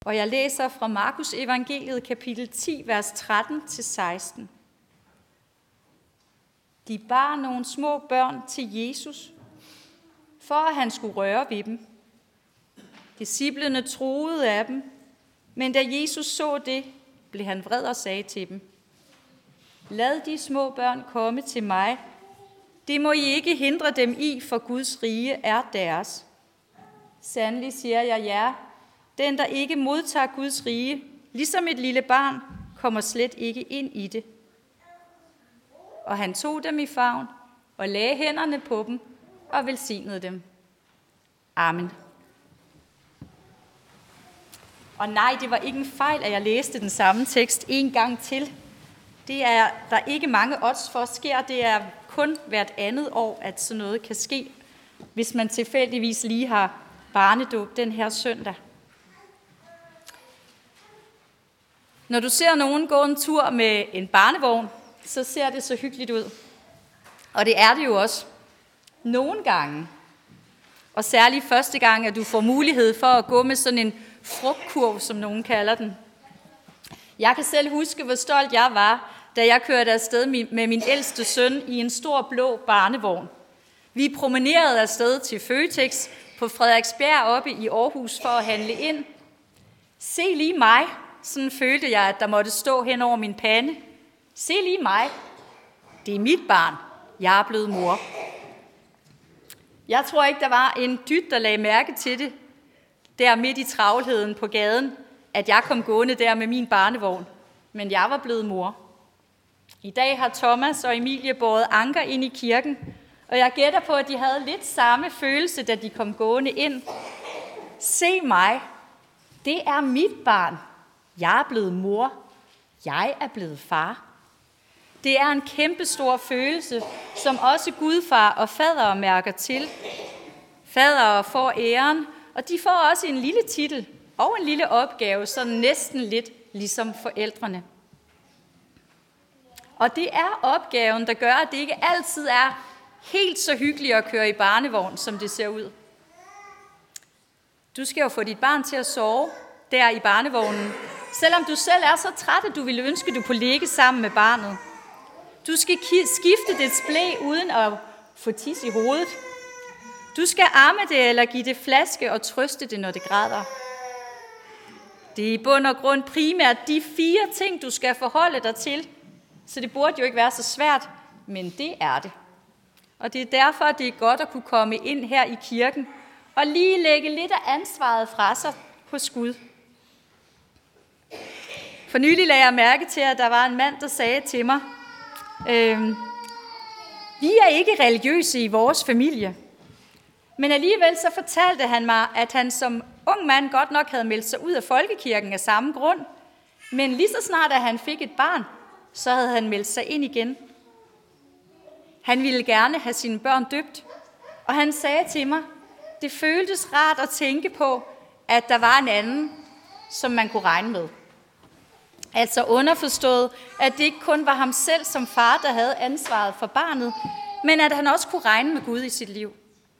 Og jeg læser fra Markus evangeliet kapitel 10, vers 13-16. De bar nogle små børn til Jesus, for at han skulle røre ved dem. Disciplene troede af dem, men da Jesus så det, blev han vred og sagde til dem: Lad de små børn komme til mig. Det må I ikke hindre dem i, for Guds rige er deres. Sandelig siger jeg jer, den der ikke modtager Guds rige, ligesom et lille barn, kommer slet ikke ind i det. Og han tog dem i favn og lagde hænderne på dem og velsignede dem. Amen. Og nej, det var ikke en fejl, at jeg læste den samme tekst en gang til. Det er der ikke mange odds for sker. Det er kun hvert andet år, at sådan noget kan ske, hvis man tilfældigvis lige har barnedåb den her søndag. Når du ser nogen gå en tur med en barnevogn, så ser det så hyggeligt ud. Og det er det jo også. Nogle gange, og særligt første gang, at du får mulighed for at gå med sådan en frugtkurv, som nogen kalder den. Jeg kan selv huske, hvor stolt jeg var, da jeg kørte afsted med min ældste søn i en stor blå barnevogn. Vi promenerede afsted til Føtex på Frederiksberg oppe i Aarhus for at handle ind. Se lige mig, sådan følte jeg, at der måtte stå hen over min pande. Se lige mig, det er mit barn, jeg er blevet mor. Jeg tror ikke, der var en dyt, der lagde mærke til det, der midt i travlheden på gaden, at jeg kom gående der med min barnevogn, men jeg var blevet mor. I dag har Thomas og Emilie båret Anker ind i kirken, og jeg gætter på, at de havde lidt samme følelse, da de kom gående ind. Se mig, det er mit barn. Jeg er blevet mor. Jeg er blevet far. Det er en kæmpestor følelse, som også gudfar og fader mærker til. Fader får æren, og de får også en lille titel og en lille opgave, sådan næsten lidt ligesom forældrene. Og det er opgaven, der gør, at det ikke altid er helt så hyggeligt at køre i barnevogn, som det ser ud. Du skal jo få dit barn til at sove der i barnevognen, selvom du selv er så træt, at du ville ønske, at du kunne ligge sammen med barnet. Du skal skifte dets blæ uden at få tis i hovedet. Du skal amme det eller give det flaske og trøste det, når det græder. Det er i bund og grund primært de 4 ting, du skal forholde dig til. Så det burde jo ikke være så svært, men det er det. Og det er derfor, at det er godt at kunne komme ind her i kirken og lige lægge lidt af ansvaret fra sig hos Gud. For nylig lagde jeg mærke til, at der var en mand, der sagde til mig, vi er ikke religiøse i vores familie. Men alligevel så fortalte han mig, at han som ung mand godt nok havde meldt sig ud af folkekirken af samme grund. Men lige så snart, at han fik et barn, så havde han meldt sig ind igen. Han ville gerne have sine børn døbt, og han sagde til mig, det føltes rart at tænke på, at der var en anden, som man kunne regne med. Altså underforstået, at det ikke kun var ham selv som far, der havde ansvaret for barnet, men at han også kunne regne med Gud i sit liv.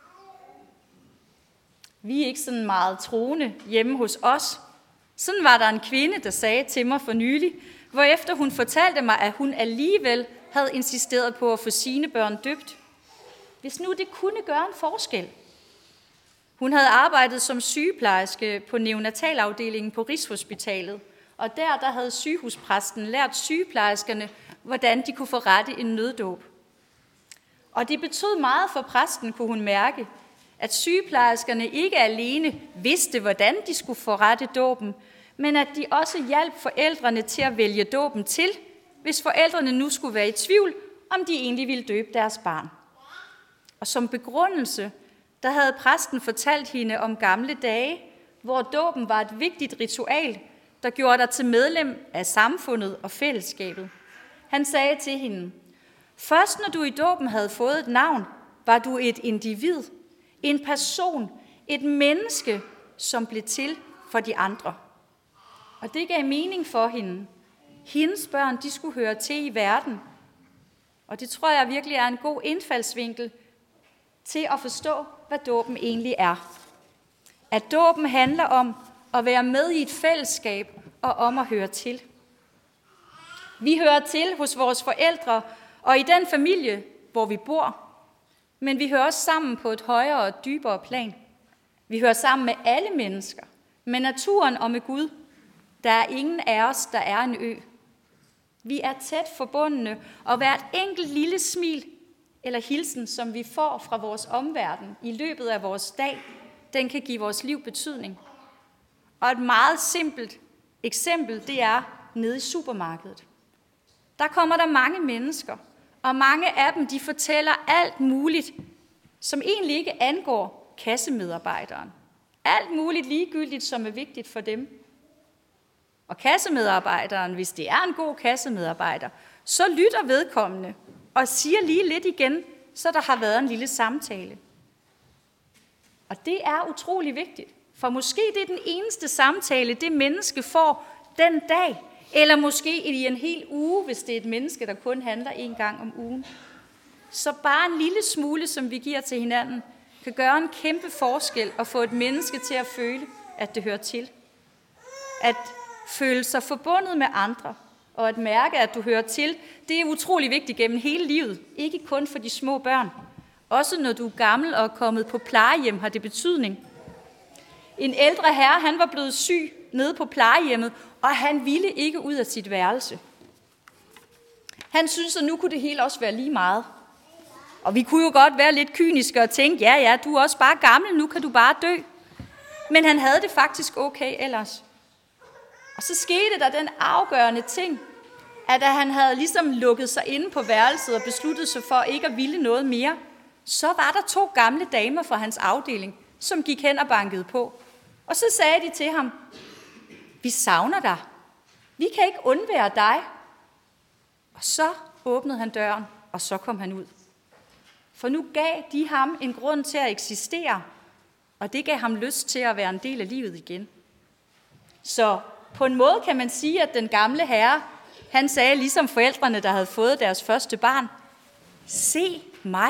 Vi er ikke sådan meget troende hjemme hos os. Sådan var der en kvinde, der sagde til mig for nylig, hvorefter hun fortalte mig, at hun alligevel havde insisteret på at få sine børn døbt. Hvis nu det kunne gøre en forskel. Hun havde arbejdet som sygeplejerske på neonatalafdelingen på Rigshospitalet, og der havde sygehuspræsten lært sygeplejerskerne, hvordan de kunne forrette en nøddåb. Og det betød meget for præsten, kunne hun mærke, at sygeplejerskerne ikke alene vidste, hvordan de skulle forrette dåben, men at de også hjalp forældrene til at vælge dåben til, hvis forældrene nu skulle være i tvivl, om de egentlig ville døbe deres barn. Og som begrundelse, der havde præsten fortalt hende om gamle dage, hvor dåben var et vigtigt ritual, der gjorde dig til medlem af samfundet og fællesskabet. Han sagde til hende, først når du i dåben havde fået et navn, var du et individ, en person, et menneske, som blev til for de andre. Og det gav mening for hende. Hendes børn, de skulle høre til i verden. Og det tror jeg virkelig er en god indfaldsvinkel til at forstå, hvad dåben egentlig er. At dåben handler om at være med i et fællesskab og om at høre til. Vi hører til hos vores forældre og i den familie, hvor vi bor, men vi hører også sammen på et højere og dybere plan. Vi hører sammen med alle mennesker, med naturen og med Gud. Der er ingen af os, der er en ø. Vi er tæt forbundne, og hvert enkelt lille smil eller hilsen, som vi får fra vores omverden i løbet af vores dag, den kan give vores liv betydning. Og et meget simpelt eksempel, det er nede i supermarkedet. Der kommer der mange mennesker, og mange af dem, de fortæller alt muligt, som egentlig ikke angår kassemedarbejderen. Alt muligt ligegyldigt, som er vigtigt for dem. Og kassemedarbejderen, hvis det er en god kassemedarbejder, så lytter vedkommende og siger lige lidt igen, så der har været en lille samtale. Og det er utrolig vigtigt, for måske det er den eneste samtale, det menneske får den dag, eller måske i en hel uge, hvis det er et menneske, der kun handler en gang om ugen. Så bare en lille smule, som vi giver til hinanden, kan gøre en kæmpe forskel og få et menneske til at føle, at det hører til. At føle sig forbundet med andre, og at mærke, at du hører til, det er utrolig vigtigt gennem hele livet. Ikke kun for de små børn. Også når du er gammel og er kommet på plejehjem, har det betydning. En ældre herre, han var blevet syg nede på plejehjemmet, og han ville ikke ud af sit værelse. Han syntes, at nu kunne det hele også være lige meget. Og vi kunne jo godt være lidt kyniske og tænke, ja, du er også bare gammel, nu kan du bare dø. Men han havde det faktisk okay ellers. Og så skete der den afgørende ting, at da han havde ligesom lukket sig inde på værelset og besluttet sig for ikke at ville noget mere, så var der 2 gamle damer fra hans afdeling, som gik hen og bankede på. Og så sagde de til ham, vi savner dig. Vi kan ikke undvære dig. Og så åbnede han døren, og så kom han ud. For nu gav de ham en grund til at eksistere, og det gav ham lyst til at være en del af livet igen. Så på en måde kan man sige, at den gamle herre, han sagde ligesom forældrene, der havde fået deres første barn, se mig.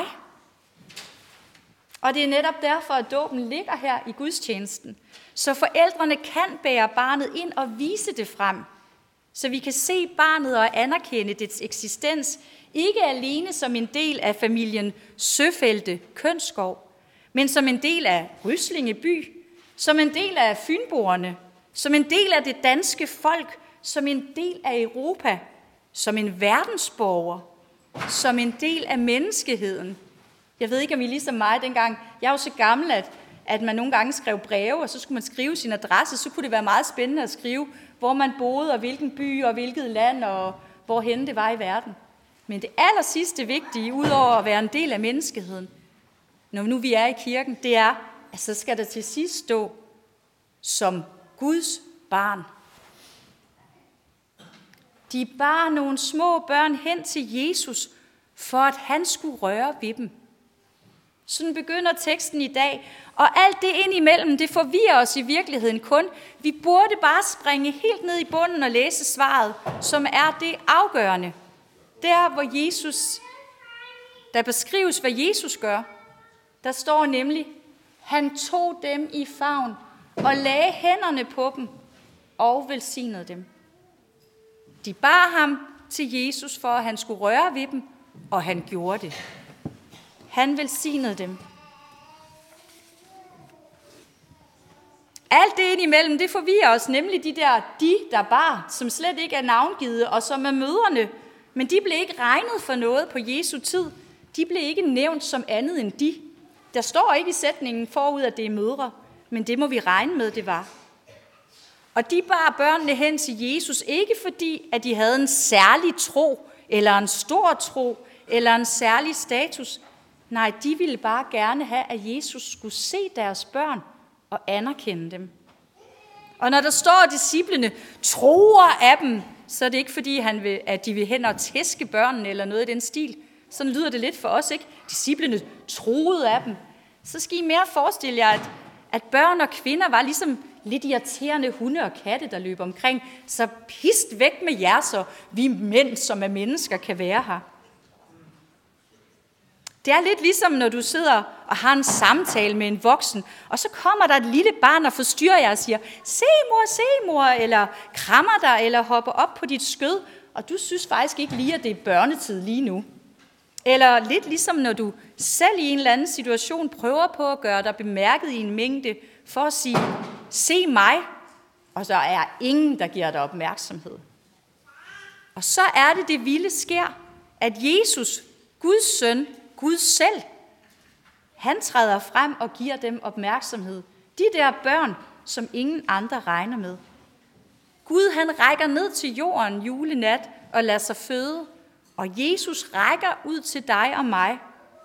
Og det er netop derfor, at dåben ligger her i gudstjenesten. Så forældrene kan bære barnet ind og vise det frem. Så vi kan se barnet og anerkende dets eksistens, ikke alene som en del af familien Søfelte Kønsskov, men som en del af Ryslinge by, som en del af fynboerne, som en del af det danske folk, som en del af Europa, som en verdensborger, som en del af menneskeheden. Jeg ved ikke, om I ligesom mig dengang, jeg er jo så gammel, at man nogle gange skrev breve, og så skulle man skrive sin adresse, så kunne det være meget spændende at skrive, hvor man boede, og hvilken by, og hvilket land, og hvorhen det var i verden. Men det aller sidste vigtige, udover at være en del af menneskeheden, når nu vi er i kirken, det er, at så skal der til sidst stå som Guds barn. De bar nogle små børn hen til Jesus, for at han skulle røre ved dem. Sådan begynder teksten i dag, og alt det indimellem, det forvirrer os i virkeligheden kun. Vi burde bare springe helt ned i bunden og læse svaret, som er det afgørende. Der, hvor der beskrives, hvad Jesus gør. Der står nemlig, han tog dem i favn og lagde hænderne på dem og velsignede dem. De bar ham til Jesus, for at han skulle røre ved dem, og han gjorde det. Han velsignede dem. Alt det indimellem, det forvirrer os, nemlig de der bar, som slet ikke er navngivet, og som er mødrene. Men de blev ikke regnet for noget på Jesu tid. De blev ikke nævnt som andet end de. Der står ikke i sætningen forud, at det er mødre, men det må vi regne med, det var. Og de bar børnene hen til Jesus, ikke fordi, at de havde en særlig tro, eller en stor tro, eller en særlig status. Nej, de ville bare gerne have, at Jesus skulle se deres børn og anerkende dem. Og når der står, at disciplene tror af dem, så er det ikke fordi, at de vil hen og tæske børnene eller noget i den stil. Sådan lyder det lidt for os, ikke? Disciplene troede af dem. Så skal I mere forestille jer, at børn og kvinder var ligesom lidt irriterende hunde og katte, der løber omkring. Så pist væk med jer, så vi mænd, som er mennesker, kan være her. Det er lidt ligesom, når du sidder og har en samtale med en voksen, og så kommer der et lille barn og forstyrrer jer og siger, se mor, eller krammer dig, eller hopper op på dit skød, og du synes faktisk ikke lige, at det er børnetid lige nu. Eller lidt ligesom, når du selv i en eller anden situation prøver på at gøre dig bemærket i en mængde, for at sige, se mig, og så er ingen, der giver dig opmærksomhed. Og så er det vilde sker, at Jesus, Guds søn, Gud selv, han træder frem og giver dem opmærksomhed. De der børn, som ingen andre regner med. Gud, han rækker ned til jorden julenat og lader sig føde. Og Jesus rækker ud til dig og mig.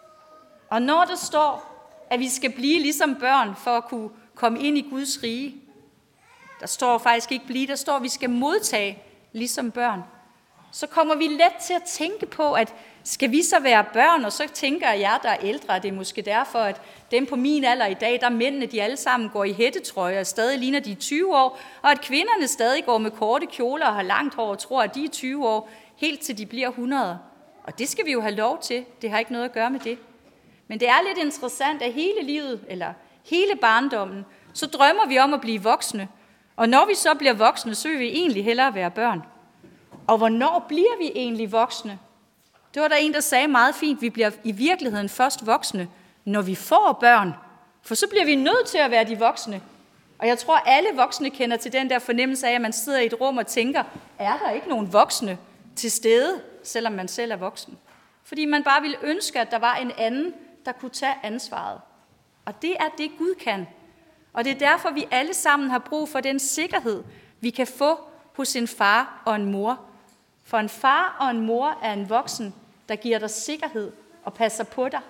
Og når der står, at vi skal blive ligesom børn for at kunne komme ind i Guds rige, der står faktisk ikke blive, der står, at vi skal modtage ligesom børn. Så kommer vi let til at tænke på, at skal vi så være børn, og så tænker jeg, der er ældre, det er måske derfor, at dem på min alder i dag, der mændene, de alle sammen går i hættetrøjer og stadig ligner de 20 år, og at kvinderne stadig går med korte kjoler og har langt hår og tror, at de er 20 år, helt til de bliver 100. Og det skal vi jo have lov til, det har ikke noget at gøre med det. Men det er lidt interessant, at hele livet, eller hele barndommen, så drømmer vi om at blive voksne, og når vi så bliver voksne, så vil vi egentlig hellere være børn. Og hvornår bliver vi egentlig voksne? Det var der en, der sagde meget fint, vi bliver i virkeligheden først voksne, når vi får børn. For så bliver vi nødt til at være de voksne. Og jeg tror, alle voksne kender til den der fornemmelse af, at man sidder i et rum og tænker, er der ikke nogen voksne til stede, selvom man selv er voksen? Fordi man bare ville ønske, at der var en anden, der kunne tage ansvaret. Og det er det, Gud kan. Og det er derfor, vi alle sammen har brug for den sikkerhed, vi kan få hos en far og en mor. For en far og en mor er en voksen, der giver dig sikkerhed og passer på dig.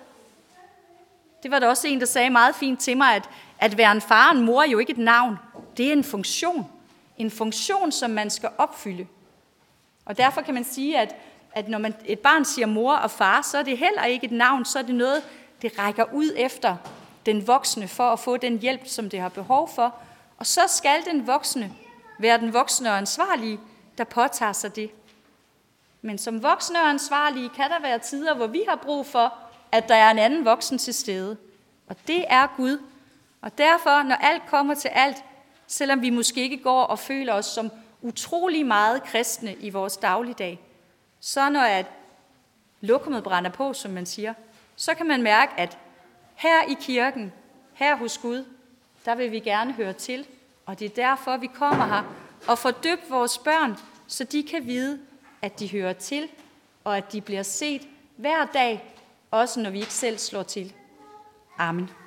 Det var der også en, der sagde meget fint til mig, at være en far og en mor er jo ikke et navn. Det er en funktion. En funktion, som man skal opfylde. Og derfor kan man sige, at når et barn siger mor og far, så er det heller ikke et navn, så er det noget, det rækker ud efter den voksne for at få den hjælp, som det har behov for. Og så skal den voksne være den voksne og ansvarlige, der påtager sig det. Men som voksne og ansvarlige kan der være tider, hvor vi har brug for, at der er en anden voksen til stede. Og det er Gud. Og derfor, når alt kommer til alt, selvom vi måske ikke går og føler os som utrolig meget kristne i vores dagligdag, så når lokummet brænder på, som man siger, så kan man mærke, at her i kirken, her hos Gud, der vil vi gerne høre til. Og det er derfor, vi kommer her og får døbt vores børn, så de kan vide, at de hører til, og at de bliver set hver dag, også når vi ikke selv slår til. Amen.